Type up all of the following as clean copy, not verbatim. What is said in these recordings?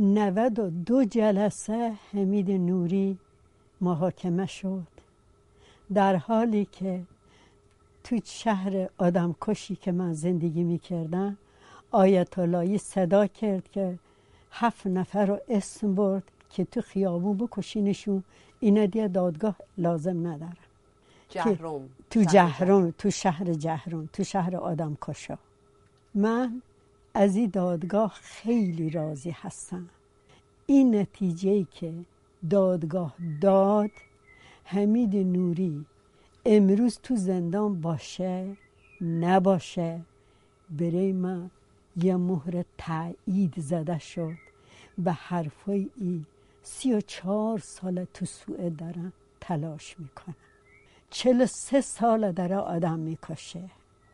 92 جلسه حمید نوری محاکمه شد، در حالی که تو شهر آدمکشی که من زندگی میکردم آیت اللهی صدا کرد که 7 نفر رو اسم برد که تو خیابون بکشینشون، اینا دیگه دادگاه لازم ندارن. جهرم. تو شهر جهرم، تو شهر آدمکشا. من از این دادگاه خیلی راضی هستم. این نتیجه‌ای که دادگاه داد، حمید نوری امروز تو زندان باشه نباشه، برای من یه مهر تایید زده شد به حرفای ای 34 سال تو سوئد دارن تلاش میکنن. 43 سال داره آدم میکشه.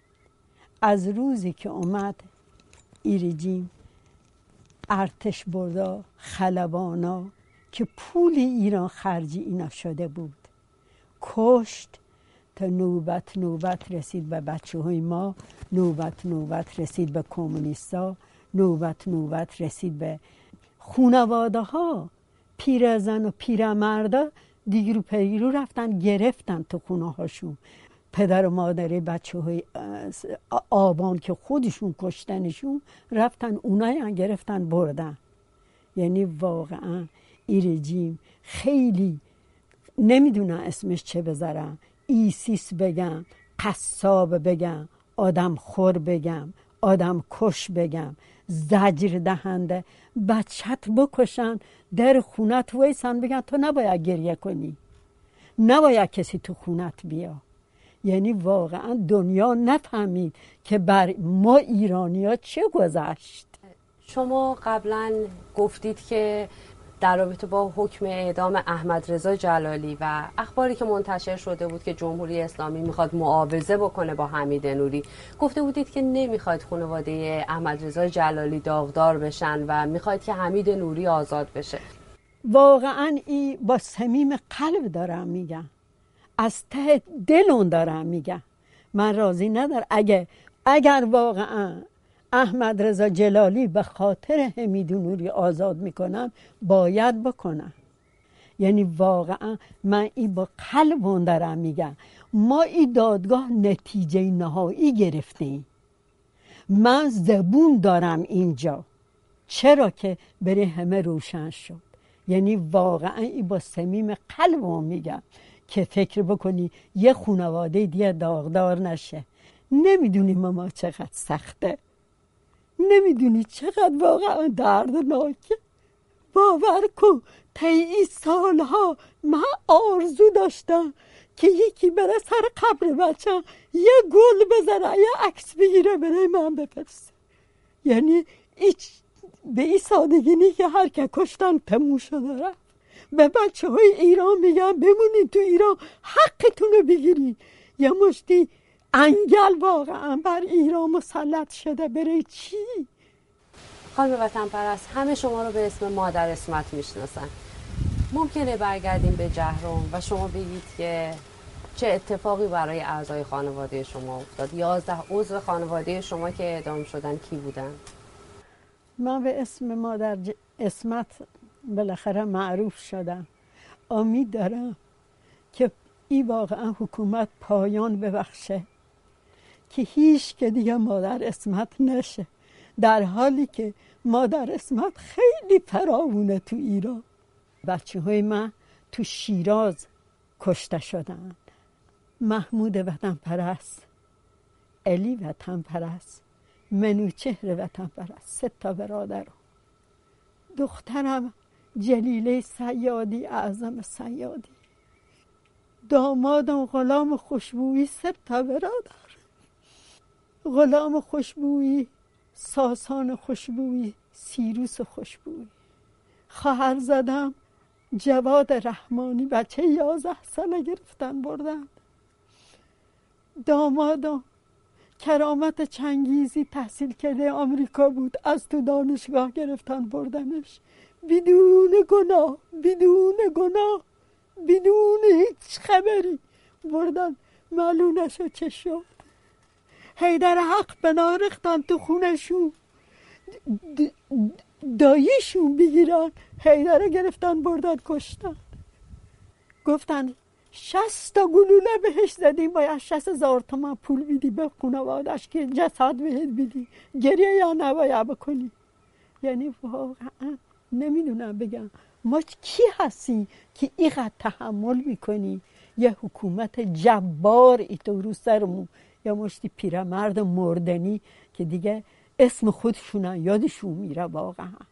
از روزی که اومد ای رژیم ارتش بردا خلبانا که پول ایران خرجی اینا شده بود، کشت تا نوبت رسید به بچه های ما، نوبت رسید به کمونیستا، نوبت رسید به خانواده ها. پیرزن و پیرمردا دیگر و پیرو رفتن گرفتن تو خونه هاشون. پدر و مادر بچه های آبان که خودشون کشتنشون رفتن اونای هم گرفتن بردن. یعنی واقعا این رژیم خیلی نمیدونن اسمش چه بذارم، ایسیس بگم، قصاب بگم، آدم خور بگم، آدم کش بگم، زجر دهنده. بچت بکشن در خونت ویسن بگن تو نباید گریه کنی، نباید کسی تو خونت بیا. یعنی واقعا دنیا نفهمید که بر ما ایرانی‌ها چه گذشت. شما قبلا گفتید که در رابطه با حکم اعدام احمد رضا جلالی و اخباری که منتشر شده بود که جمهوری اسلامی میخواد معاوضه بکنه با حمید نوری، گفته بودید که نمیخواید خانواده احمد رضا جلالی داغدار بشن و میخواید که حمید نوری آزاد بشه. واقعا این با صمیم قلب دارم میگم، از ته دلون دارم میگم. من راضی ندارم اگر واقعا احمد رضا جلالی به خاطر حمید نوری آزاد میکنن باید بکنن. یعنی واقعا من این با قلبون دارم میگم. ما این دادگاه نتیجه نهایی گرفتیم. من زبون دارم اینجا، چرا که برای همه روشن شد. یعنی واقعا این با صمیم قلبم میگم که فکر بکنی یه خانواده دیگه داغدار نشه. نمیدونی ما چقدر سخته، نمیدونی چقدر واقعا دردناکه. باور کن طی سالها من آرزو داشتم که یکی بره سر قبر بچم یه گل بذاره، یه عکس بگیره برای من بفرسته. یعنی به این سادگی نی که هر که کشتن تموم شده رفت. به بچه های ایران میگم بمونید تو ایران، حقتون رو بگیرید. یه مشتی انگل واقعا بر ایران مسلط شده. برای چی؟ خانم وطن پرست، همه شما رو به اسم مادر اسمت میشناسن. ممکنه برگردیم به جهرم و شما بگید که چه اتفاقی برای اعضای خانواده شما افتاد؟ 11 عضو خانواده شما که اعدام شدن کی بودن؟ من به اسم مادر اسمت بالاخره معروف شدم. امید دارم که این واقعا حکومت پایان ببخشه که هیچ که دیگه مادر اسمت نشه، در حالی که مادر اسمت خیلی فراوونه تو ایران. بچه های من تو شیراز کشته شدن. محمود وطن پرست، علی وطن پرست، منوچهر وطن پرست، 3 تا برادر. دخترم جلیله صیادی، اعظم صیادی. دامادم غلام خوشبویی، 3 تا برادر. غلام خوشبویی، ساسان خوشبویی، سیروس خوشبویی. خواهر زدم جواد رحمانی، بچه 11 ساله گرفتن بردن. دامادم کرامت چنگیزی تحصیل کرده آمریکا بود، از تو دانشگاه گرفتن بردنش بدون گناه، بدون هیچ خبری بردن. معلوم نشد چه شد. حیدر حق بنا ریختن تو خونشون. داییشون بگیرن، حیدر گرفتن بردن کشتن. گفتن 60 تا گلوله بهش زدیم، باید 60,000 تومان پول بیدی به خانوادش که جسد بهت بیدی، گریه یا نباید بکنی. یعنی واقعا نمیدونم بگم ما کی هستی که اینقدر تحمل میکنی یه حکومت جبار ایتو رو سرمون، یا مشتی پیرمرد مردنی که دیگه اسم خودشونن یادشون میره واقعا.